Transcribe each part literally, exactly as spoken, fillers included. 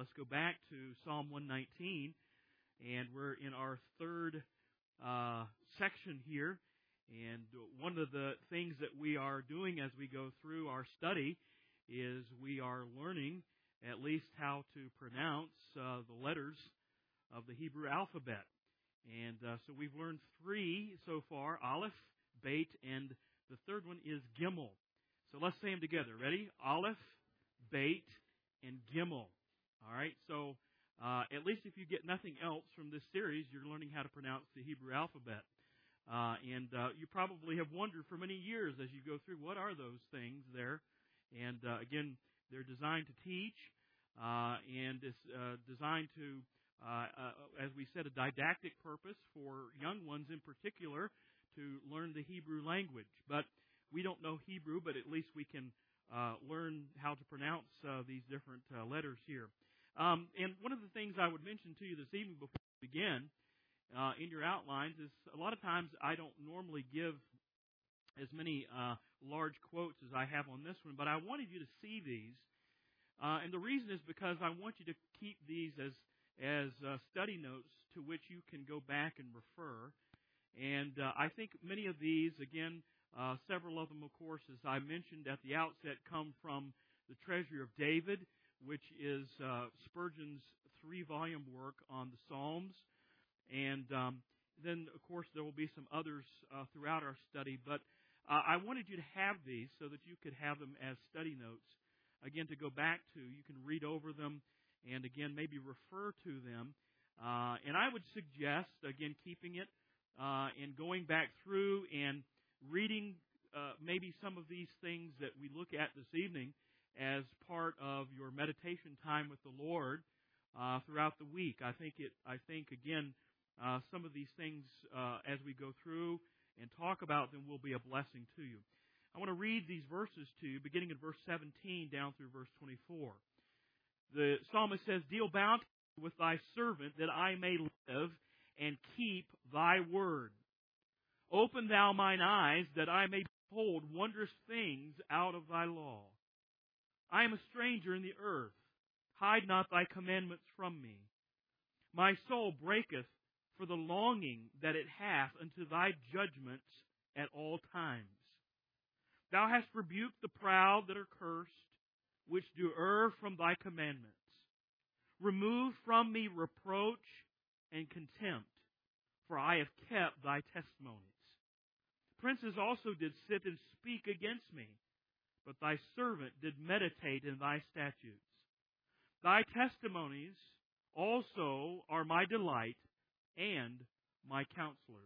let's go back to Psalm one nineteen, and we're in our third uh, section here. And one of the things that we are doing as we go through our study is we are learning at least how to pronounce uh, the letters of the Hebrew alphabet. And uh, so we've learned three so far, Aleph, Beit, and the third one is Gimel. So let's say them together. Ready? Aleph, Beit, and Gimel. All right, so uh, at least if you get nothing else from this series, you're learning how to pronounce the Hebrew alphabet. Uh, and uh, you probably have wondered for many years as you go through, what are those things there? And uh, again, they're designed to teach, uh, and it's uh, designed to, uh, uh, as we said, a didactic purpose for young ones in particular to learn the Hebrew language. But we don't know Hebrew, but at least we can uh, learn how to pronounce uh, these different uh, letters here. Um, and one of the things I would mention to you this evening before we begin uh, in your outlines is a lot of times I don't normally give as many uh, large quotes as I have on this one, but I wanted you to see these. Uh, and the reason is because I want you to keep these as, as uh, study notes to which you can go back and refer. And uh, I think many of these, again, uh, several of them, of course, as I mentioned at the outset, come from the Treasury of David, which is uh, Spurgeon's three-volume work on the Psalms. And um, then, of course, there will be some others uh, throughout our study. But uh, I wanted you to have these so that you could have them as study notes, again, to go back to. You can read over them and, again, maybe refer to them. Uh, and I would suggest, again, keeping it uh, and going back through and reading uh, maybe some of these things that we look at this evening as part of your meditation time with the Lord uh, throughout the week. I think it. I think again, uh, some of these things uh, as we go through and talk about them will be a blessing to you. I want to read these verses to you, beginning in verse seventeen down through verse twenty-four. The psalmist says, "Deal bountifully with thy servant, that I may live and keep thy word. Open thou mine eyes, that I may behold wondrous things out of thy law. I am a stranger in the earth. Hide not thy commandments from me. My soul breaketh for the longing that it hath unto thy judgments at all times. Thou hast rebuked the proud that are cursed, which do err from thy commandments. Remove from me reproach and contempt, for I have kept thy testimonies. Princes also did sit and speak against me, but thy servant did meditate in thy statutes. Thy testimonies also are my delight and my counselors."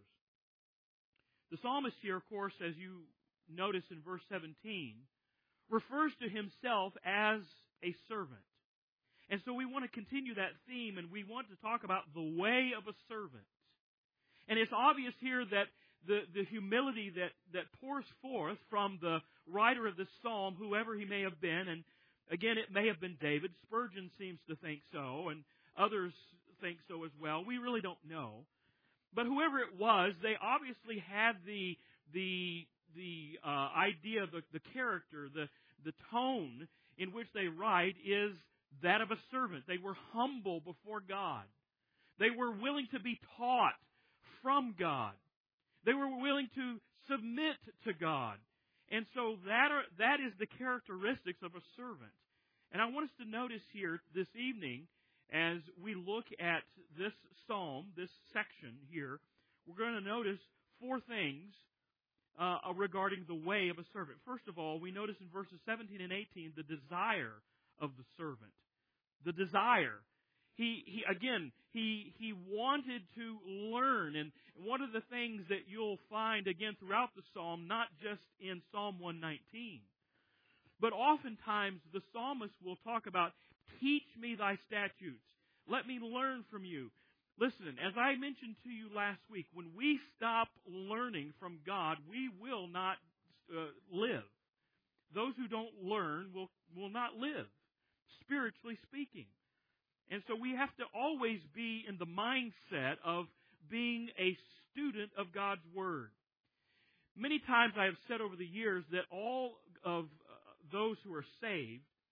The psalmist here, of course, as you notice in verse seventeen, refers to himself as a servant. And so we want to continue that theme, and we want to talk about the way of a servant. And it's obvious here that the, the humility that, that pours forth from the writer of this psalm, whoever he may have been, and again, it may have been David. Spurgeon seems to think so, and others think so as well. We really don't know. But whoever it was, they obviously had the the the uh, idea, the, the character, the, the tone in which they write is that of a servant. They were humble before God. They were willing to be taught from God. They were willing to submit to God. And so that are, that is the characteristics of a servant. And I want us to notice here this evening, as we look at this psalm, this section here, we're going to notice four things uh, regarding the way of a servant. First of all, we notice in verses seventeen and eighteen the desire of the servant. The desire. He, he again, he he wanted to learn, and one of the things that you'll find again throughout the psalm, not just in Psalm one nineteen, but oftentimes the psalmist will talk about, teach me thy statutes, let me learn from you. Listen, as I mentioned to you last week, when we stop learning from God, we will not uh, live. Those who don't learn will will not live, spiritually speaking. And so we have to always be in the mindset of being a student of God's Word. Many times I have said over the years that all of uh, those who are saved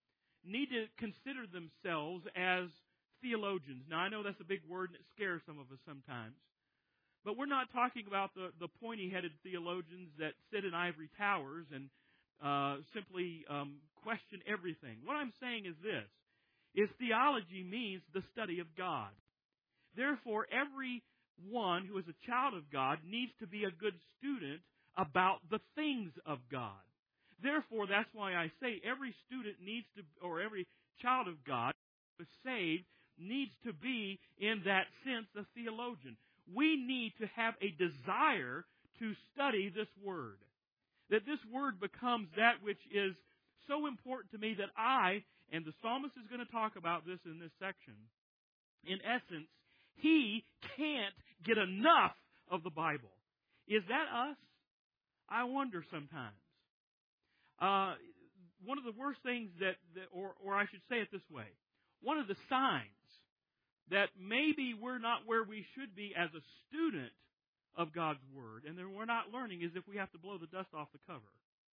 need to consider themselves as theologians. Now, I know that's a big word and it scares some of us sometimes. But we're not talking about the, the pointy-headed theologians that sit in ivory towers and uh, simply um, question everything. What I'm saying is this, is theology means the study of God. Therefore, everyone who is a child of God needs to be a good student about the things of God. Therefore, that's why I say every student needs to, or every child of God who is saved needs to be, in that sense, a theologian. We need to have a desire to study this Word. That this Word becomes that which is so important to me that I, and the psalmist is going to talk about this in this section, in essence, he can't get enough of the Bible. Is that us? I wonder sometimes. Uh, one of the worst things that, that or, or I should say it this way, one of the signs that maybe we're not where we should be as a student of God's Word, and then we're not learning, is if we have to blow the dust off the cover.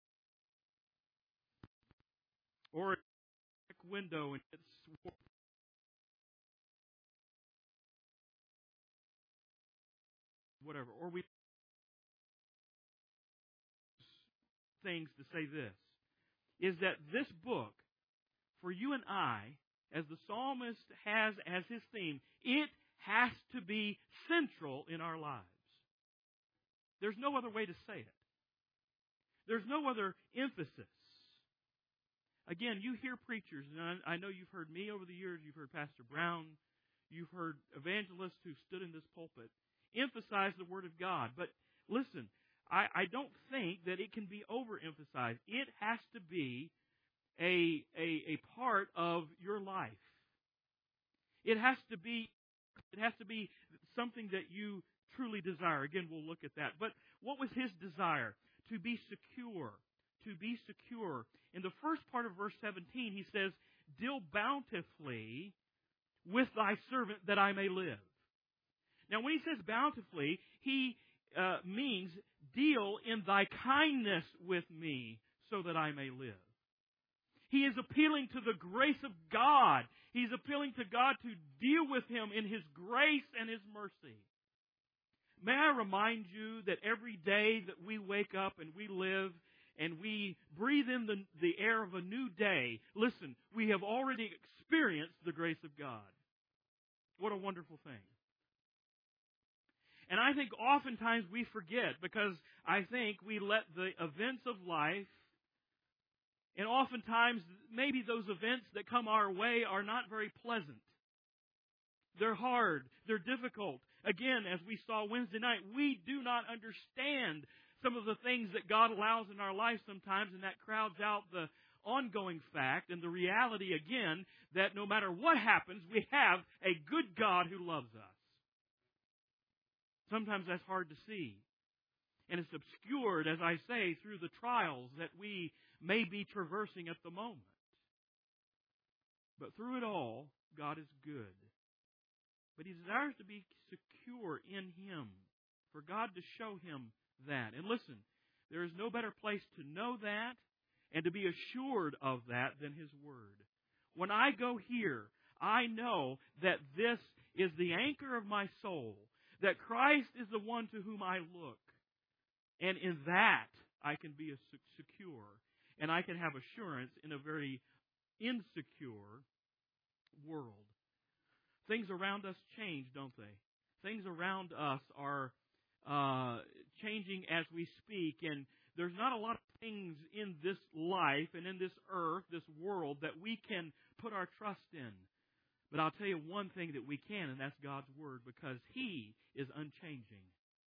Or a window and it's whatever. Or we things to say this, is that this book, for you and I, as the psalmist has as his theme, it has to be central in our lives. There's no other way to say it. There's no other emphasis. Again, you hear preachers, and I know you've heard me over the years, you've heard Pastor Brown, you've heard evangelists who stood in this pulpit emphasize the Word of God. But listen, I, I don't think that it can be overemphasized. It has to be a, a, a part of your life. It has to be it has to be something that you truly desire. Again, we'll look at that. But what was his desire? To be secure. To be secure. In the first part of verse seventeen, he says, "Deal bountifully with thy servant that I may live." Now, when he says bountifully, he uh, means deal in thy kindness with me so that I may live. He is appealing to the grace of God. He's appealing to God to deal with him in His grace and His mercy. May I remind you that every day that we wake up and we live and we breathe in the, the air of a new day, listen, we have already experienced the grace of God. What a wonderful thing. And I think oftentimes we forget, because I think we let the events of life, and oftentimes maybe those events that come our way are not very pleasant. They're hard. They're difficult. Again, as we saw Wednesday night, we do not understand some of the things that God allows in our life sometimes, and that crowds out the ongoing fact and the reality, again, that no matter what happens, we have a good God who loves us. Sometimes that's hard to see. And it's obscured, as I say, through the trials that we may be traversing at the moment. But through it all, God is good. But He desires to be secure in Him, for God to show Him that. And listen, there is no better place to know that and to be assured of that than His Word. When I go here, I know that this is the anchor of my soul, that Christ is the one to whom I look. And in that, I can be secure, and I can have assurance in a very insecure world. Things around us change, don't they? Things around us are uh, changing as we speak, and there's not a lot of things in this life and in this earth, this world, that we can put our trust in. But I'll tell you one thing that we can, and that's God's Word, because He is unchanging.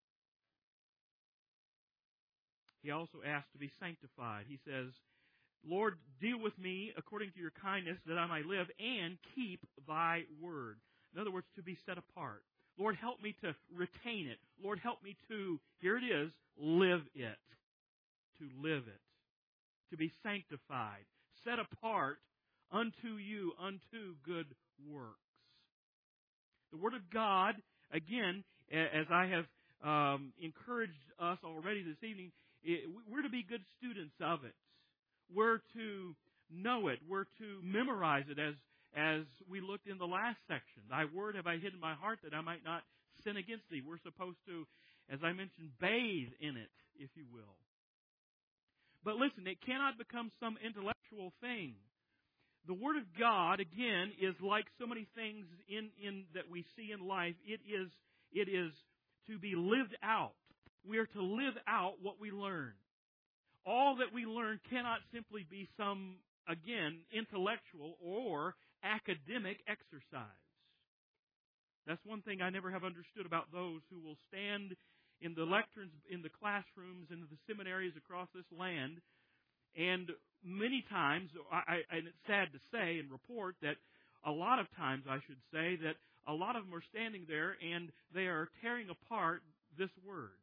He also asks to be sanctified. He says, "Lord, deal with me according to your kindness that I might live, and keep thy word." In other words, to be set apart. Lord, help me to retain it. Lord, help me to, here it is, live it. To live it. To be sanctified. Set apart unto you, unto good works. The Word of God, again, as I have um, encouraged us already this evening, it, we're to be good students of it. We're to know it. We're to memorize it as, as we looked in the last section. Thy word have I hid in my heart that I might not sin against thee. We're supposed to, as I mentioned, bathe in it, if you will. But listen, it cannot become some intellectual thing. The Word of God, again, is like so many things in, in that we see in life. It is, it is to be lived out. We are to live out what we learn. All that we learn cannot simply be some, again, intellectual or academic exercise. That's one thing I never have understood about those who will stand in the lecterns, in the classrooms, in the seminaries across this land. And many times, I, I, and it's sad to say and report that a lot of times, I should say, that a lot of them are standing there and they are tearing apart this Word.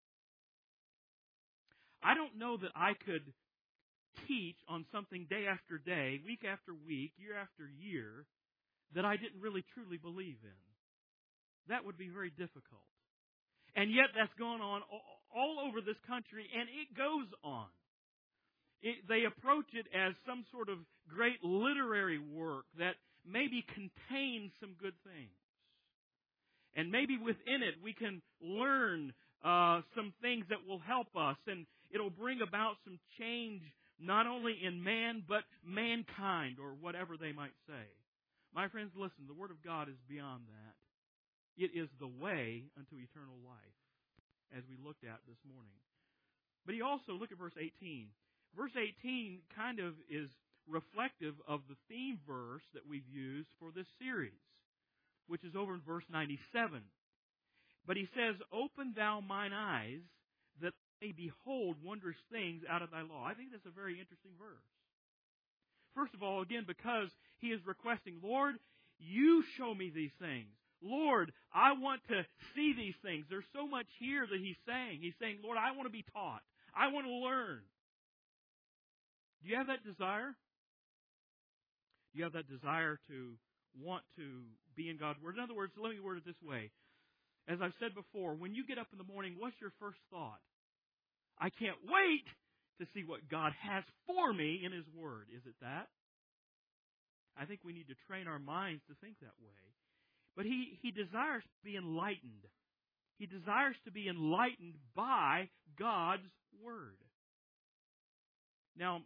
I don't know that I could teach on something day after day, week after week, year after year, that I didn't really truly believe in. That would be very difficult. And yet that's going on all over this country, and it goes on. It, they approach it as some sort of great literary work that maybe contains some good things. And maybe within it we can learn uh, some things that will help us, and it'll bring about some change not only in man, but mankind, or whatever they might say. My friends, listen, the Word of God is beyond that. It is the way unto eternal life, as we looked at this morning. But he also, look at verse eighteen. Verse eighteen kind of is reflective of the theme verse that we've used for this series, which is over in verse ninety-seven. But he says, open thou mine eyes, that I may behold wondrous things out of thy law. I think that's a very interesting verse. First of all, again, because he is requesting, Lord, you show me these things. Lord, I want to see these things. There's so much here that he's saying. He's saying, Lord, I want to be taught. I want to learn. Do you have that desire? Do you have that desire to want to be in God's Word? In other words, let me word it this way. As I've said before, when you get up in the morning, what's your first thought? I can't wait to see what God has for me in His Word. Is it that? I think we need to train our minds to think that way. But he, he desires to be enlightened. He desires to be enlightened by God's Word. Now,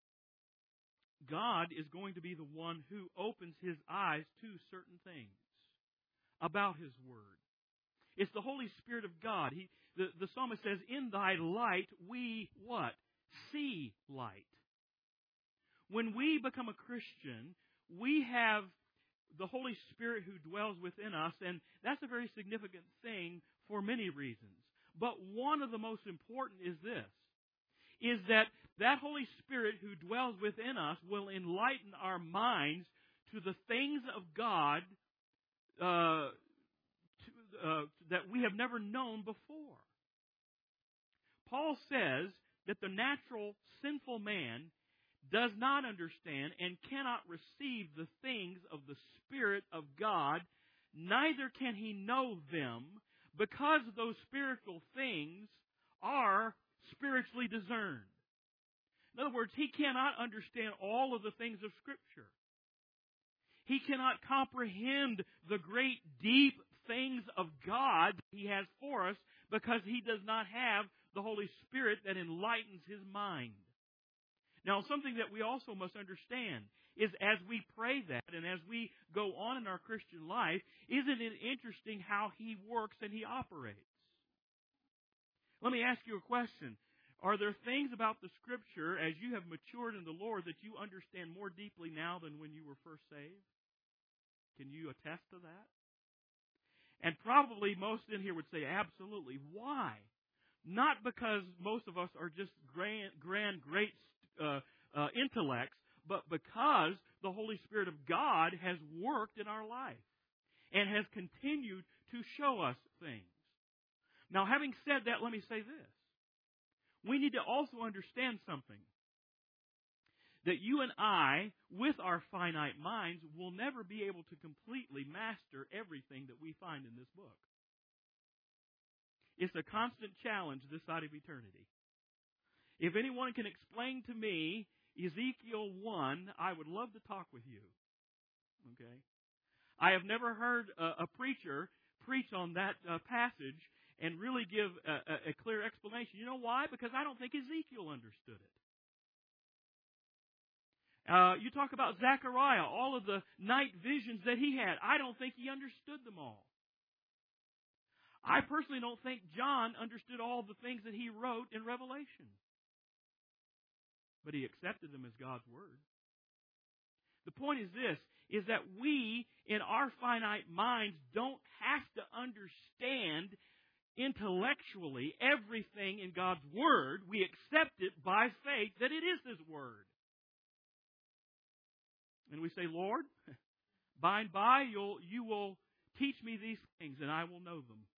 God is going to be the one who opens His eyes to certain things about His Word. It's the Holy Spirit of God. He, the, the psalmist says, in thy light we what? See light. When we become a Christian, we have the Holy Spirit who dwells within us, and that's a very significant thing for many reasons. But one of the most important is this, is that that Holy Spirit who dwells within us will enlighten our minds to the things of God uh, to, uh, that we have never known before. Paul says that the natural sinful man does not understand and cannot receive the things of the Spirit of God, neither can he know them, because those spiritual things are spiritually discerned. In other words, he cannot understand all of the things of Scripture. He cannot comprehend the great, deep things of God that He has for us because he does not have the Holy Spirit that enlightens his mind. Now, something that we also must understand is as we pray that and as we go on in our Christian life, isn't it interesting how He works and He operates? Let me ask you a question. Are there things about the Scripture, as you have matured in the Lord, that you understand more deeply now than when you were first saved? Can you attest to that? And probably most in here would say, absolutely. Why? Not because most of us are just grand, grand great uh, uh, intellects, but because the Holy Spirit of God has worked in our life and has continued to show us things. Now, having said that, let me say this. We need to also understand something. That you and I, with our finite minds, will never be able to completely master everything that we find in this book. It's a constant challenge this side of eternity. If anyone can explain to me Ezekiel one, I would love to talk with you. Okay? I have never heard a, a preacher preach on that uh, passage and really give a, a, a clear explanation. You know why? Because I don't think Ezekiel understood it. Uh, you talk about Zechariah, all of the night visions that he had. I don't think he understood them all. I personally don't think John understood all the things that he wrote in Revelation. But he accepted them as God's Word. The point is this, is that we, in our finite minds, don't have to understand intellectually everything in God's Word. We accept it by faith that it is His Word. And we say, Lord, by and by you'll, you will teach me these things and I will know them.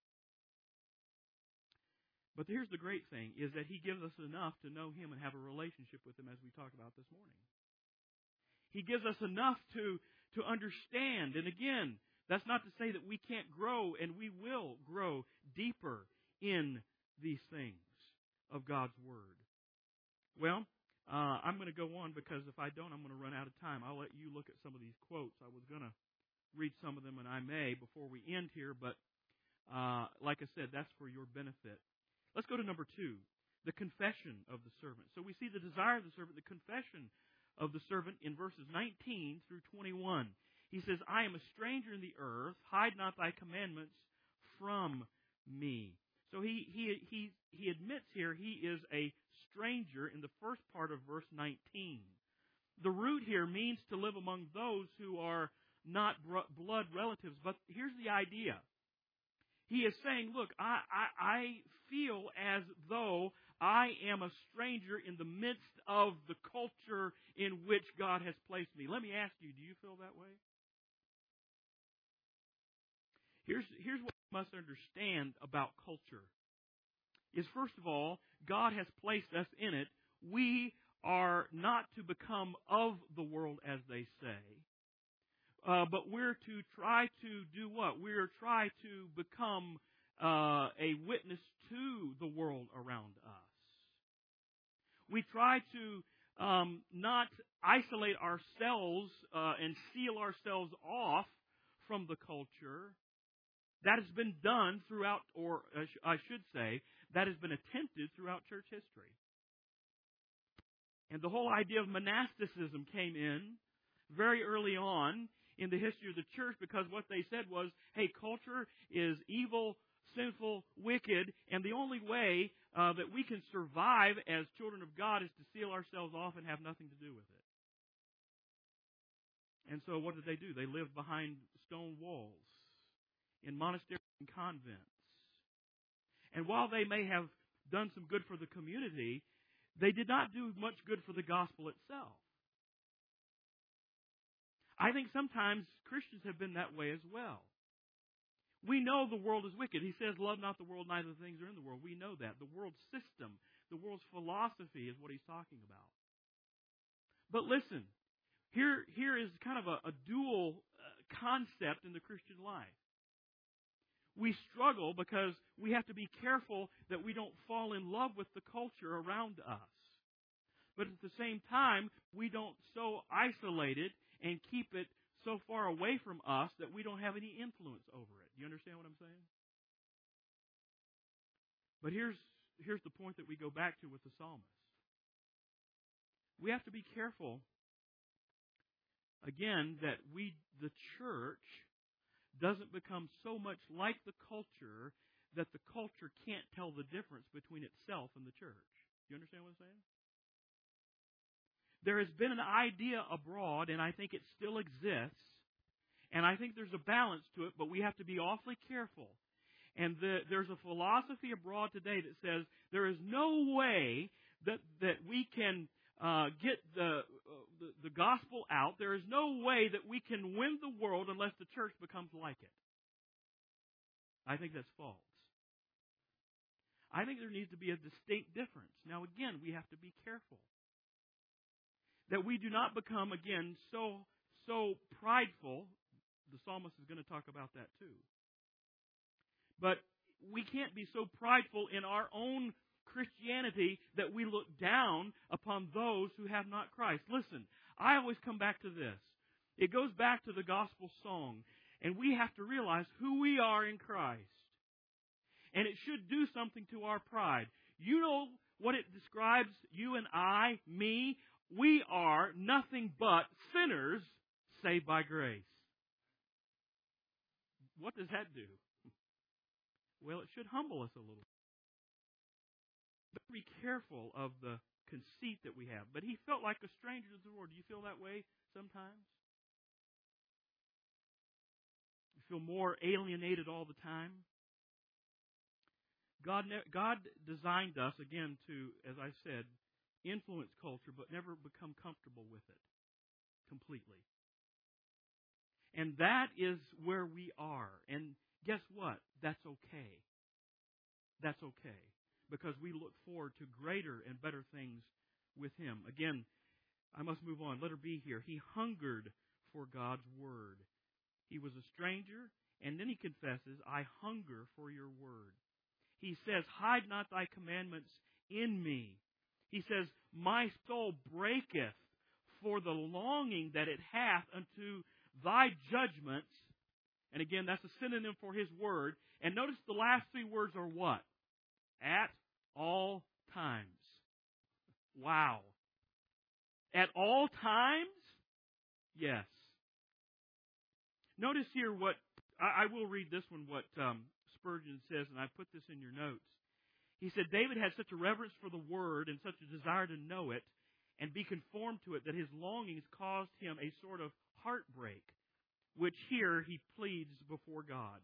But here's the great thing, is that He gives us enough to know Him and have a relationship with Him, as we talked about this morning. He gives us enough to, to understand. And again, that's not to say that we can't grow, and we will grow deeper in these things of God's Word. Well, uh, I'm going to go on, because if I don't, I'm going to run out of time. I'll let you look at some of these quotes. I was going to read some of them, and I may before we end here, but uh, like I said, that's for your benefit. Let's go to number two, the confession of the servant. So we see the desire of the servant, the confession of the servant in verses nineteen through twenty-one. He says, I am a stranger in the earth, hide not thy commandments from me. So he he he he admits here he is a stranger in the first part of verse nineteen. The root here means to live among those who are not blood relatives, but here's the idea. He is saying, look, I, I, I feel as though I am a stranger in the midst of the culture in which God has placed me. Let me ask you, do you feel that way? Here's, here's what you must understand about culture. Is first of all, God has placed us in it. We are not to become of the world, as they say. Uh, but we're to try to do what? We're to try to become uh, a witness to the world around us. We try to um, not isolate ourselves uh, and seal ourselves off from the culture. That has been done throughout, or I should say, that has been attempted throughout church history. And the whole idea of monasticism came in very early on in the history of the church, because what they said was, hey, culture is evil, sinful, wicked, and the only way uh, that we can survive as children of God is to seal ourselves off and have nothing to do with it. And so what did they do? They lived behind stone walls in monasteries and convents. And while they may have done some good for the community, they did not do much good for the gospel itself. I think sometimes Christians have been that way as well. We know the world is wicked. He says, love not the world, neither the things are in the world. We know that. The world's system, the world's philosophy is what he's talking about. But listen, here, here is kind of a, a dual uh, concept in the Christian life. We struggle because we have to be careful that we don't fall in love with the culture around us. But at the same time, we don't so isolate it and keep it so far away from us that we don't have any influence over it. Do you understand what I'm saying? But here's, here's the point that we go back to with the psalmist. We have to be careful, again, that we, the church, doesn't become so much like the culture that the culture can't tell the difference between itself and the church. Do you understand what I'm saying? There has been an idea abroad, and I think it still exists, and I think there's a balance to it, but we have to be awfully careful. And the, there's a philosophy abroad today that says there is no way that, that we can uh, get the, uh, the, the gospel out. There is no way that we can win the world unless the church becomes like it. I think that's false. I think there needs to be a distinct difference. Now, again, we have to be careful that we do not become, again, so so prideful. The psalmist is going to talk about that too. But we can't be so prideful in our own Christianity that we look down upon those who have not Christ. Listen, I always come back to this. It goes back to the gospel song, and we have to realize who we are in Christ. And it should do something to our pride. You know what it describes, you and I, me? We are nothing but sinners saved by grace. What does that do? Well, it should humble us a little. But be careful of the conceit that we have. But he felt like a stranger to the Lord. Do you feel that way sometimes? You feel more alienated all the time? God, God designed us, again, to, as I said, influence culture, but never become comfortable with it completely. And that is where we are. And guess what? That's okay. That's okay. Because we look forward to greater and better things with Him. Again, I must move on. Letter B here. He hungered for God's Word. He was a stranger, and then he confesses, I hunger for your Word. He says, hide not thy commandments in me. He says, my soul breaketh for the longing that it hath unto thy judgments. And again, that's a synonym for his word. And notice the last three words are what? At all times. Wow. At all times? Yes. Notice here what, I, I will read this one, what um, Spurgeon says, and I put this in your notes. He said, David had such a reverence for the Word and such a desire to know it and be conformed to it that his longings caused him a sort of heartbreak, which here he pleads before God.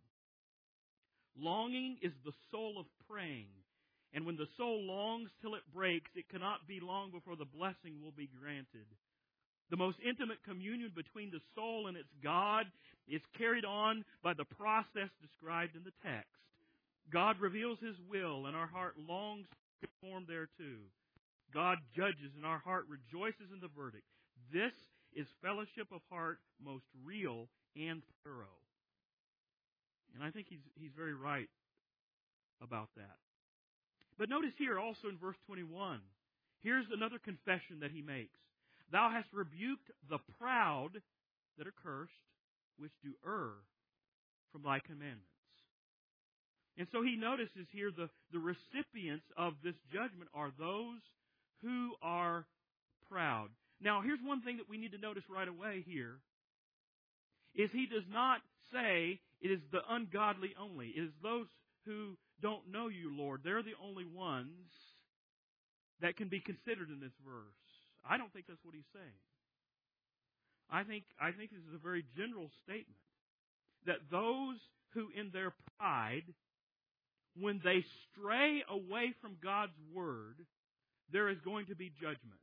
Longing is the soul of praying, and when the soul longs till it breaks, it cannot be long before the blessing will be granted. The most intimate communion between the soul and its God is carried on by the process described in the text. God reveals His will, and our heart longs to conform thereto. God judges, and our heart rejoices in the verdict. This is fellowship of heart most real and thorough. And I think he's he's very right about that. But notice here also in verse twenty-one, here's another confession that he makes. Thou hast rebuked the proud that are cursed, which do err from thy commandments. And so he notices here the, the recipients of this judgment are those who are proud. Now, here's one thing that we need to notice right away here, is he does not say it is the ungodly only. It is those who don't know you, Lord. They're the only ones that can be considered in this verse. I don't think that's what he's saying. I think, I think this is a very general statement, that those who in their pride, when they stray away from God's Word, there is going to be judgment.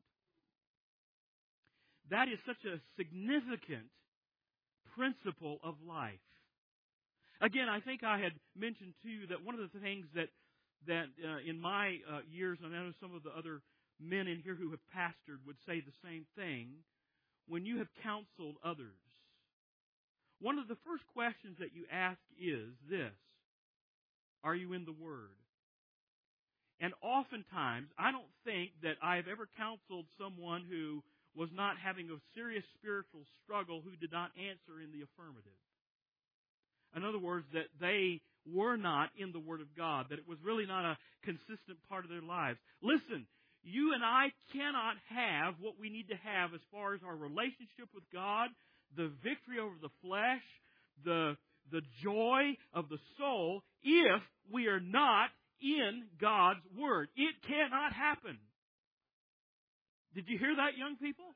That is such a significant principle of life. Again, I think I had mentioned to you that one of the things that, that uh, in my uh, years, and I know some of the other men in here who have pastored would say the same thing, when you have counseled others, one of the first questions that you ask is this: are you in the Word? And oftentimes, I don't think that I've ever counseled someone who was not having a serious spiritual struggle who did not answer in the affirmative. In other words, that they were not in the Word of God, that it was really not a consistent part of their lives. Listen, you and I cannot have what we need to have as far as our relationship with God, the victory over the flesh, the, the joy of the soul, if we are not in God's Word. It cannot happen. Did you hear that, young people?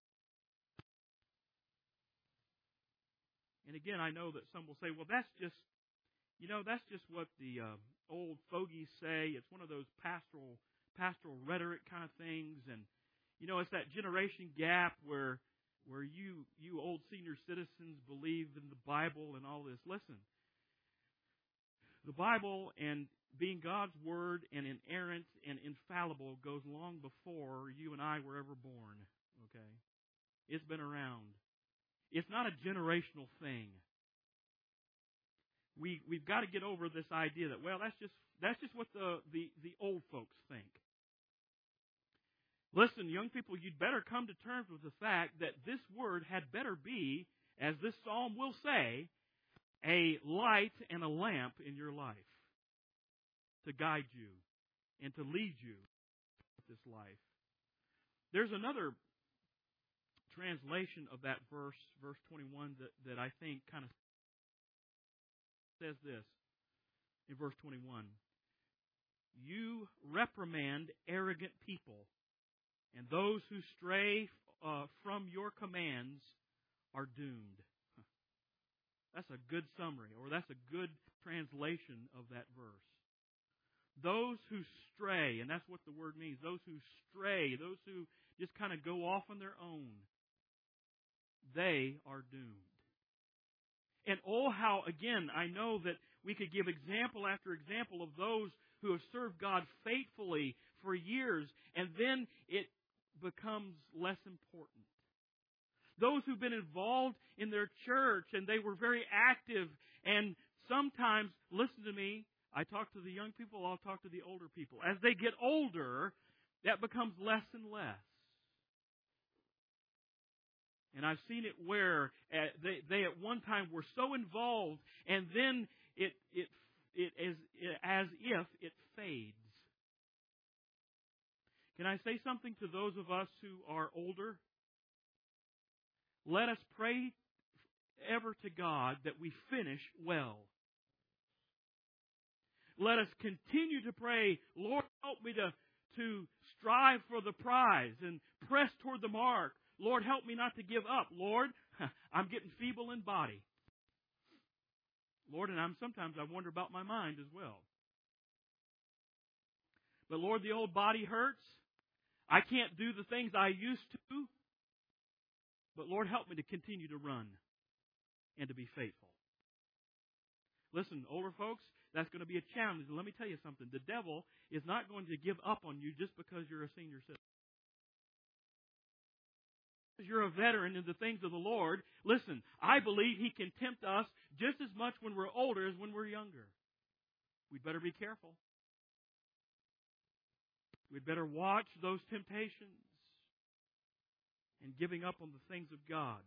And again, I know that some will say, well, that's just, you know, that's just what the uh, old fogies say. It's one of those pastoral pastoral rhetoric kind of things. And, you know, it's that generation gap where where you, you old senior citizens believe in the Bible and all this. Listen, the Bible and being God's Word and inerrant and infallible goes long before you and I were ever born. Okay? It's been around. It's not a generational thing. we, we've got to get over this idea that, well, that's just that's just what the, the, the old folks think. Listen, young people, you'd better come to terms with the fact that this word had better be, as this psalm will say, a light and a lamp in your life to guide you and to lead you with this life. There's another translation of that verse, verse twenty-one, that, that I think kind of says this in verse twenty-one. You reprimand arrogant people, and those who stray uh, from your commands are doomed. That's a good summary, or that's a good translation of that verse. Those who stray, and that's what the word means, those who stray, those who just kind of go off on their own, they are doomed. And oh, how, again, I know that we could give example after example of those who have served God faithfully for years, and then it becomes less important. Those who've been involved in their church, and they were very active, and sometimes, listen to me, I talk to the young people, I'll talk to the older people. As they get older, that becomes less and less. And I've seen it where uh, they, they at one time were so involved, and then it it it is as if it fades. Can I say something to those of us who are older? Let us pray ever to God that we finish well. Let us continue to pray, Lord, help me to, to strive for the prize and press toward the mark. Lord, help me not to give up. Lord, I'm getting feeble in body. Lord, and I'm sometimes I wonder about my mind as well. But Lord, the old body hurts. I can't do the things I used to. But Lord, help me to continue to run and to be faithful. Listen, older folks, that's going to be a challenge. And let me tell you something. The devil is not going to give up on you just because you're a senior citizen. You're a veteran in the things of the Lord. Listen, I believe he can tempt us just as much when we're older as when we're younger. We'd better be careful. We'd better watch those temptations and giving up on the things of God.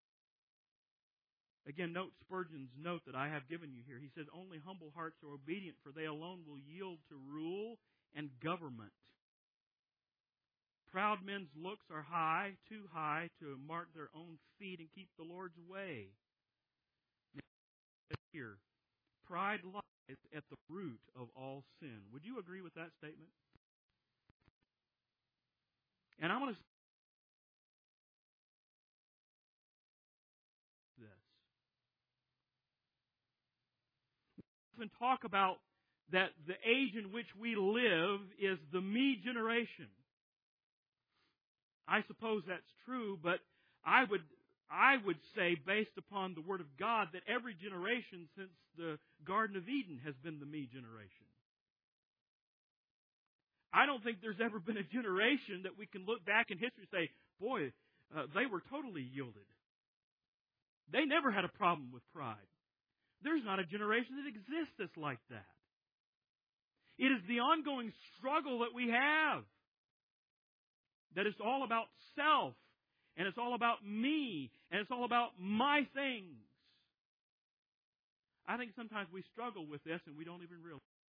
Again, note Spurgeon's note that I have given you here. He says, only humble hearts are obedient, for they alone will yield to rule and government. Proud men's looks are high, too high, to mark their own feet and keep the Lord's way. Here, pride lies at the root of all sin. Would you agree with that statement? And I'm going to say this. We often talk about that the age in which we live is the me generation. I suppose that's true, but I would I would say, based upon the Word of God, that every generation since the Garden of Eden has been the me generation. I don't think there's ever been a generation that we can look back in history and say, boy, uh, they were totally yielded. They never had a problem with pride. There's not a generation that exists that's like that. It is the ongoing struggle that we have. That it's all about self, and it's all about me, and it's all about my things. I think sometimes we struggle with this and we don't even realize it.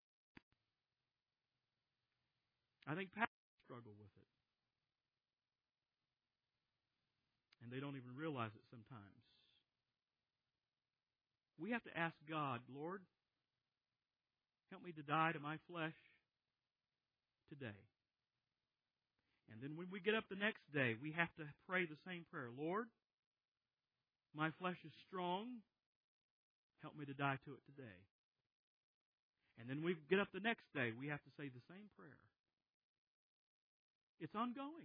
I think pastors struggle with it. And they don't even realize it sometimes. We have to ask God, Lord, help me to die to my flesh today. And then when we get up the next day, we have to pray the same prayer. Lord, my flesh is strong. Help me to die to it today. And then we get up the next day, we have to say the same prayer. It's ongoing.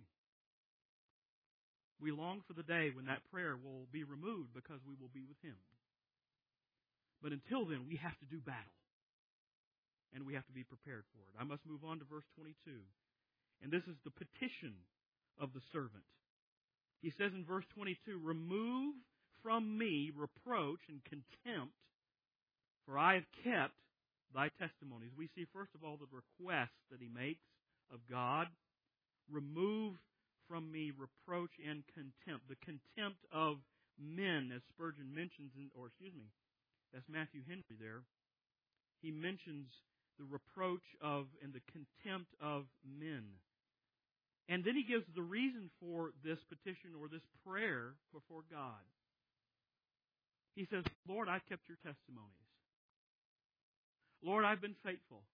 We long for the day when that prayer will be removed because we will be with Him. But until then, we have to do battle. And we have to be prepared for it. I must move on to verse twenty-two. And this is the petition of the servant. He says in verse twenty-two, remove from me reproach and contempt, For I have kept thy testimonies. We see, first of all, the request that he makes of God. Remove from me reproach and contempt. The contempt of men, as Spurgeon mentions, in, or excuse me, that's Matthew Henry there. He mentions the reproach of and the contempt of men. And then he gives the reason for this petition or this prayer before God. He says, Lord, I've kept your testimonies. Lord, I've been faithful.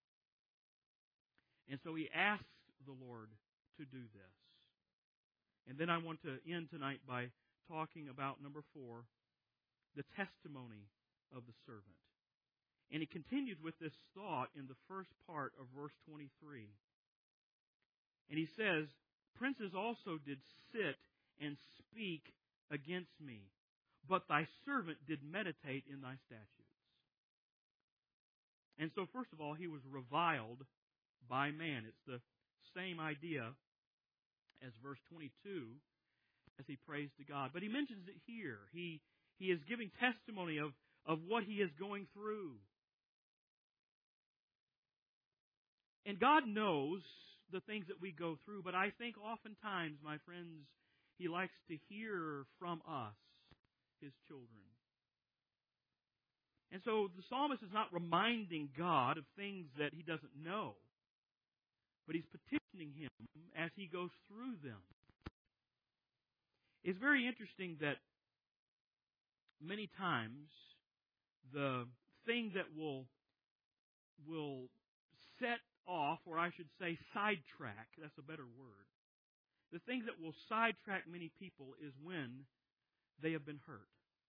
And so he asks the Lord to do this. And then I want to end tonight by talking about, number four, the testimony of the servant. And he continues with this thought in the first part of verse twenty-three. And he says, Princes also did sit and speak against me, but thy servant did meditate in thy statutes. And so, first of all, he was reviled by man. It's the same idea as verse twenty-two as he prays to God. But he mentions it here. He, he is giving testimony of, of what he is going through. And God knows the things that we go through, but I think oftentimes, my friends, he likes to hear from us, his children. And so the psalmist is not reminding God of things that he doesn't know, but he's petitioning him as he goes through them. It's very interesting that many times the thing that will will set off, or I should say sidetrack, that's a better word. The thing that will sidetrack many people is when they have been hurt.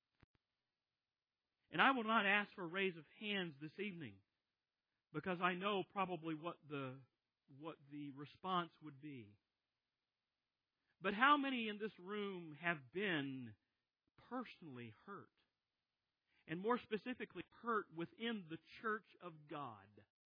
And I will not ask for a raise of hands this evening, because I know probably what the what the response would be. But how many in this room have been personally hurt? And more specifically, hurt within the church of God?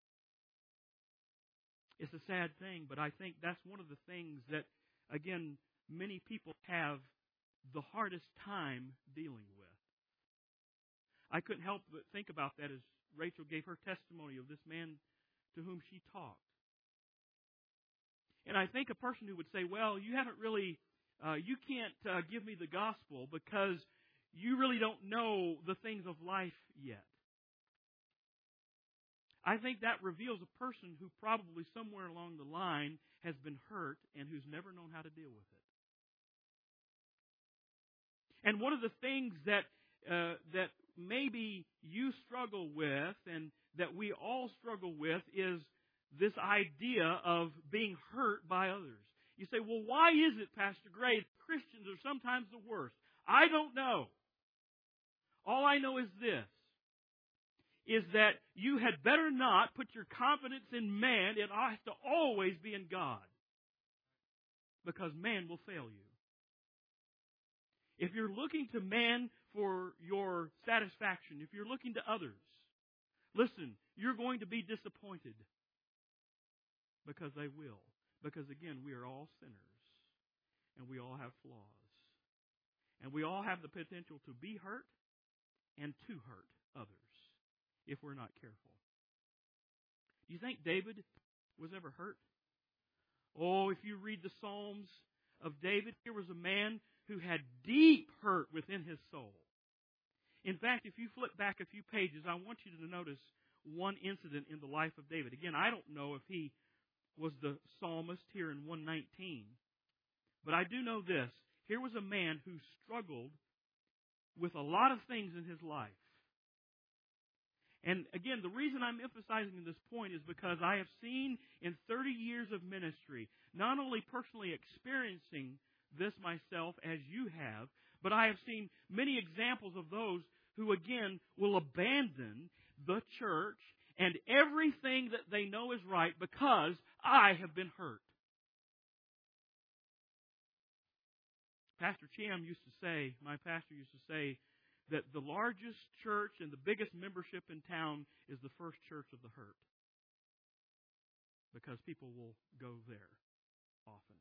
It's a sad thing, but I think that's one of the things that, again, many people have the hardest time dealing with. I couldn't help but think about that as Rachel gave her testimony of this man to whom she talked. And I think a person who would say, well, you haven't really, uh, you can't uh, give me the gospel because you really don't know the things of life yet. I think that reveals a person who probably somewhere along the line has been hurt and who's never known how to deal with it. And one of the things that uh, that maybe you struggle with and that we all struggle with is this idea of being hurt by others. You say, well, why is it, Pastor Gray, that Christians are sometimes the worst? I don't know. All I know is this, is that you had better not put your confidence in man. It has to always be in God, because man will fail you. If you're looking to man for your satisfaction, if you're looking to others, listen, you're going to be disappointed, because they will. Because again, we are all sinners, and we all have flaws. And we all have the potential to be hurt and to hurt others if we're not careful. Do you think David was ever hurt? Oh, if you read the Psalms of David, here was a man who had deep hurt within his soul. In fact, if you flip back a few pages, I want you to notice one incident in the life of David. Again, I don't know if he was the psalmist here in one nineteen, but I do know this. Here was a man who struggled with a lot of things in his life. And again, the reason I'm emphasizing this point is because I have seen in thirty years of ministry, not only personally experiencing this myself as you have, but I have seen many examples of those who, again, will abandon the church and everything that they know is right because I have been hurt. Pastor Cham used to say, my pastor used to say, that the largest church and the biggest membership in town is the first church of the hurt. Because people will go there often.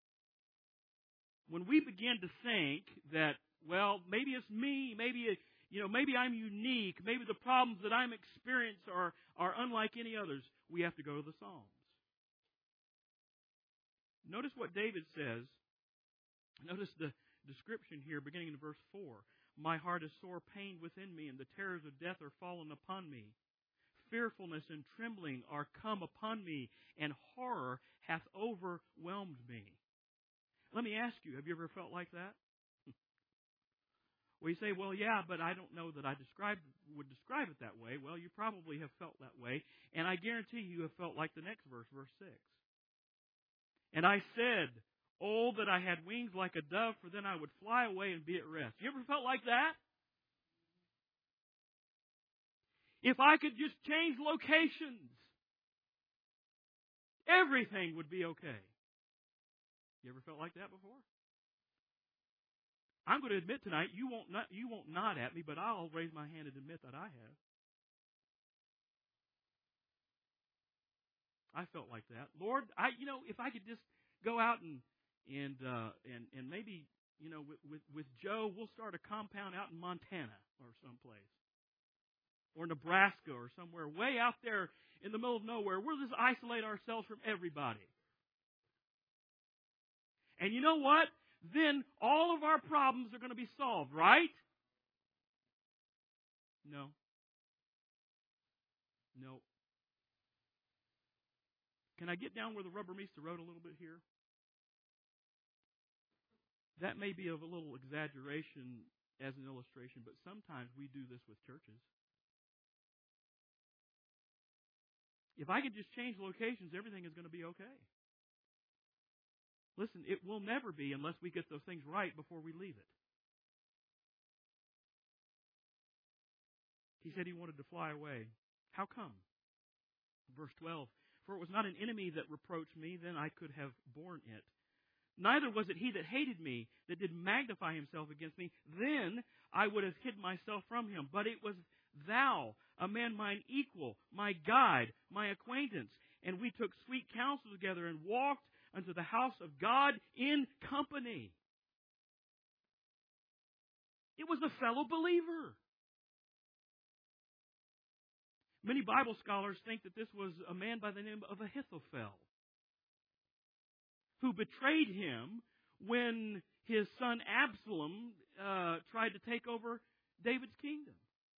When we begin to think that, well, maybe it's me, maybe you know, maybe I'm unique. Maybe the problems that I'm experiencing are, are unlike any others. We have to go to the Psalms. Notice what David says. Notice the description here beginning in verse four. My heart is sore pained within me, and the terrors of death are fallen upon me. Fearfulness and trembling are come upon me, and horror hath overwhelmed me. Let me ask you, have you ever felt like that? Well, you say, well, yeah, but I don't know that I describe, would describe it that way. Well, you probably have felt that way, and I guarantee you have felt like the next verse, verse six. And I said, oh, that I had wings like a dove, for then I would fly away and be at rest. You ever felt like that? If I could just change locations, everything would be okay. You ever felt like that before? I'm going to admit tonight, you won't not, you won't nod at me, but I'll raise my hand and admit that I have. I felt like that. Lord, I you know, if I could just go out and and uh, and and maybe, you know, with, with with Joe, we'll start a compound out in Montana or someplace, or Nebraska or somewhere way out there in the middle of nowhere. We'll just isolate ourselves from everybody. And you know what? Then all of our problems are going to be solved, right? No. No. Can I get down where the rubber meets the road a little bit here? That may be of a little exaggeration as an illustration, but sometimes we do this with churches. If I could just change locations, everything is going to be okay. Listen, it will never be unless we get those things right before we leave it. He said he wanted to fly away. How come? Verse twelve, for it was not an enemy that reproached me, then I could have borne it. Neither was it he that hated me, that did magnify himself against me, then I would have hid myself from him. But it was thou, a man mine equal, my guide, my acquaintance. And we took sweet counsel together and walked unto the house of God in company. It was a fellow believer. Many Bible scholars think that this was a man by the name of Ahithophel, who betrayed him when his son Absalom uh, tried to take over David's kingdom.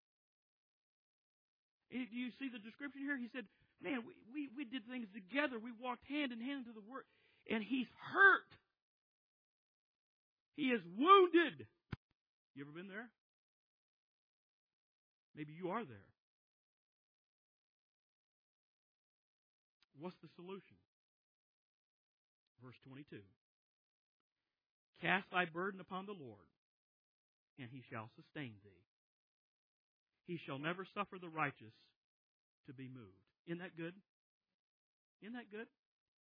Do you see the description here? He said, man, we, we, we did things together. We walked hand in hand into the work. And he's hurt. He is wounded. You ever been there? Maybe you are there. What's the solution? Verse twenty-two. Cast thy burden upon the Lord, and he shall sustain thee. He shall never suffer the righteous to be moved. Isn't that good? Isn't that good?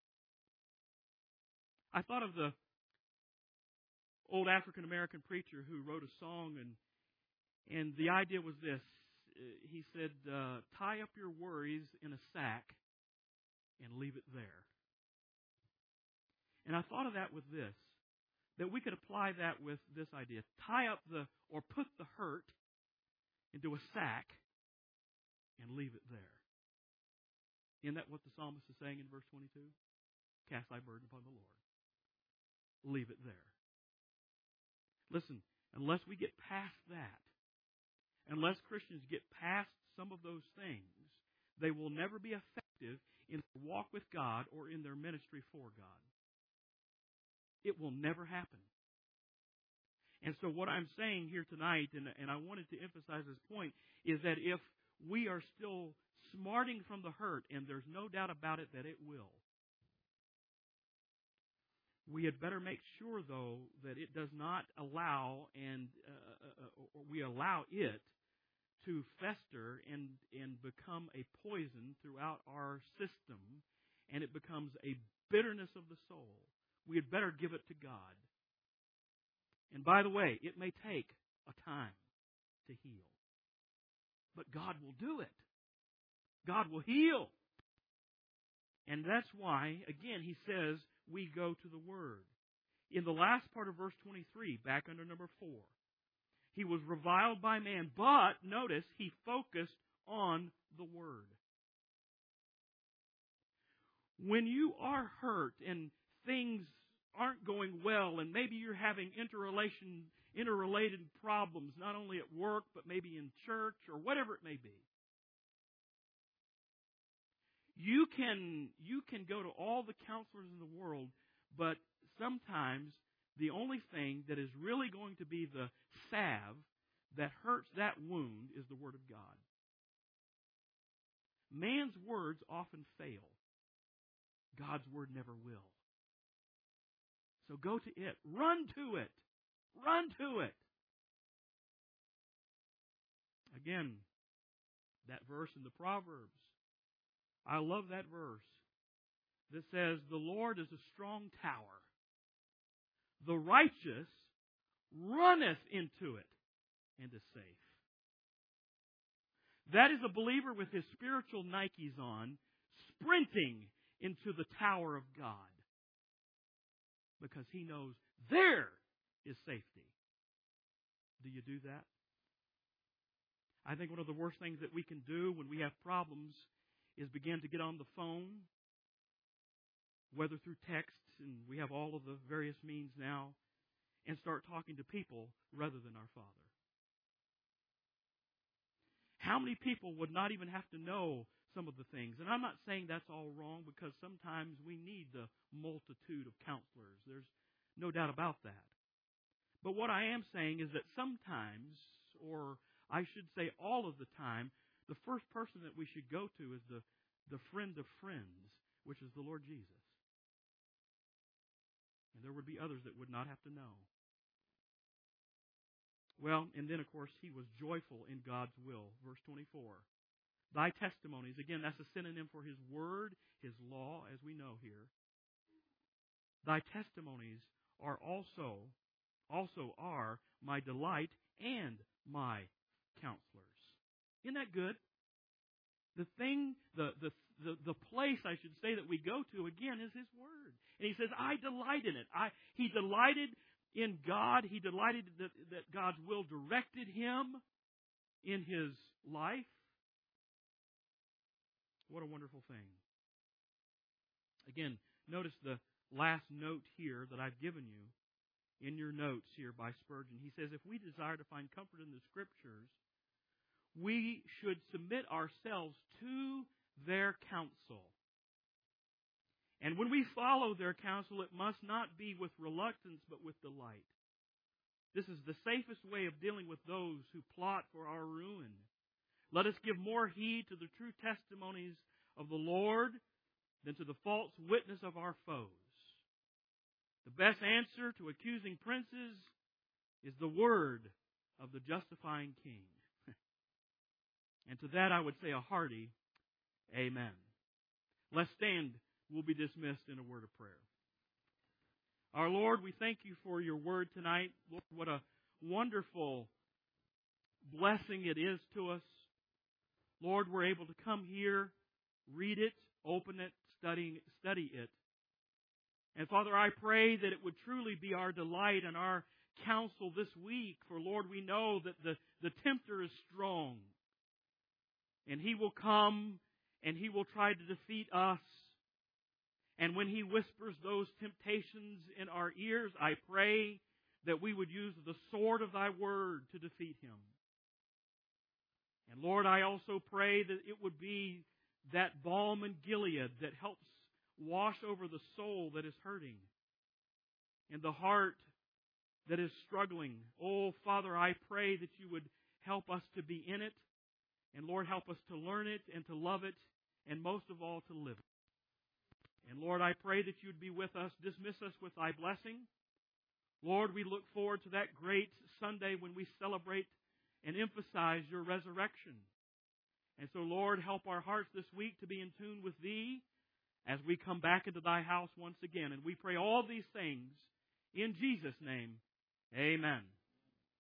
I thought of the old African-American preacher who wrote a song, and and the idea was this. He said, uh, tie up your worries in a sack and leave it there. And I thought of that with this, that we could apply that with this idea. Tie up the, or put the hurt into a sack and leave it there. Isn't that what the psalmist is saying in verse twenty-two? Cast thy burden upon the Lord. Leave it there. Listen, unless we get past that, unless Christians get past some of those things, they will never be effective in their walk with God or in their ministry for God. It will never happen. And so what I'm saying here tonight, and, and I wanted to emphasize this point, is that if we are still smarting from the hurt, and there's no doubt about it that it will, we had better make sure, though, that it does not allow, and uh, uh, or we allow it to fester and, and become a poison throughout our system, and it becomes a bitterness of the soul. We had better give it to God. And by the way, it may take a time to heal. But God will do it. God will heal. And that's why, again, he says we go to the Word. In the last part of verse twenty-three, back under number four, He was reviled by man, but notice he focused on the Word. When you are hurt and things aren't going well, and maybe you're having interrelation, interrelated problems, not only at work, but maybe in church or whatever it may be, you can, you can go to all the counselors in the world, but sometimes the only thing that is really going to be the salve that hurts that wound is the Word of God. Man's words often fail. God's Word never will. So go to it. Run to it. Run to it. Again, that verse in the Proverbs. I love that verse that says, the Lord is a strong tower. The righteous runneth into it and is safe. That is a believer with his spiritual Nikes on, sprinting into the tower of God, because he knows there is safety. Do you do that? I think one of the worst things that we can do when we have problems is begin to get on the phone, whether through text, and we have all of the various means now, and start talking to people rather than our Father. How many people would not even have to know some of the things? And I'm not saying that's all wrong, because sometimes we need the multitude of counselors. There's no doubt about that. But what I am saying is that sometimes, or I should say all of the time, the first person that we should go to is the, the friend of friends, which is the Lord Jesus. And there would be others that would not have to know. Well, and then, of course, he was joyful in God's will. Verse twenty-four. Thy testimonies, again, that's a synonym for His Word, His law, as we know here. Thy testimonies are also, also are my delight and my counselors. Isn't that good? The thing, the, the, the, the place, I should say, that we go to, again, is His Word. And He says, I delight in it. I, he delighted in God. He delighted that, that God's will directed him in his life. What a wonderful thing. Again, notice the last note here that I've given you in your notes here by Spurgeon. He says, if we desire to find comfort in the Scriptures, we should submit ourselves to their counsel. And when we follow their counsel, it must not be with reluctance, but with delight. This is the safest way of dealing with those who plot for our ruin. Let us give more heed to the true testimonies of the Lord than to the false witness of our foes. The best answer to accusing princes is the word of the justifying King. And to that I would say a hearty amen. Let's stand. We'll be dismissed in a word of prayer. Our Lord, we thank you for your word tonight. Lord, what a wonderful blessing it is to us. Lord, we're able to come here, read it, open it, study, study it. And Father, I pray that it would truly be our delight and our counsel this week. For Lord, we know that the, the tempter is strong. And he will come and he will try to defeat us. And when he whispers those temptations in our ears, I pray that we would use the sword of thy word to defeat him. And Lord, I also pray that it would be that balm in Gilead that helps wash over the soul that is hurting and the heart that is struggling. Oh, Father, I pray that you would help us to be in it. And Lord, help us to learn it and to love it, and most of all, to live it. And Lord, I pray that you'd be with us. Dismiss us with thy blessing. Lord, we look forward to that great Sunday when we celebrate and emphasize your resurrection. And so, Lord, help our hearts this week to be in tune with thee as we come back into thy house once again. And we pray all these things in Jesus' name. Amen.